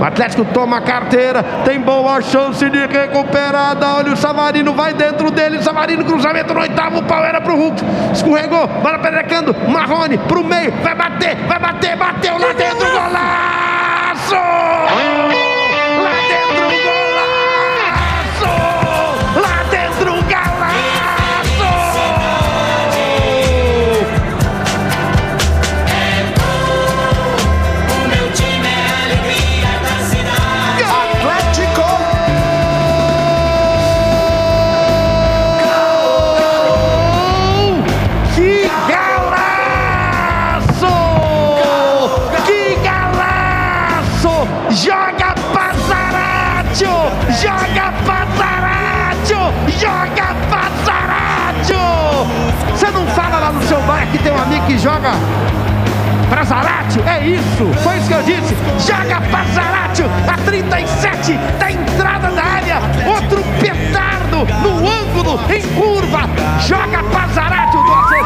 Atlético toma a carteira, tem boa chance de recuperada. Olha o Savarino, vai dentro dele. Savarino, cruzamento no oitavo, o pau era pro Hulk. Escorregou, bola pedrecando. Marrone pro meio, vai bater, bateu lá dentro, golaço! Lá dentro, golaço! Lá dentro, golaço! O meu time é a alegria da cidade. Atlético! Que golaço! Que golaço! Joga Pazaratio! Joga Pazaratio! Joga Pazaratio! Você não fala lá no seu bar que tem um amigo que joga pra Zaratio? É isso! Foi isso que eu disse! Joga Pazaratio! A 37 da entrada da área! Outro petardo no ângulo, em curva! Joga Pazaratio do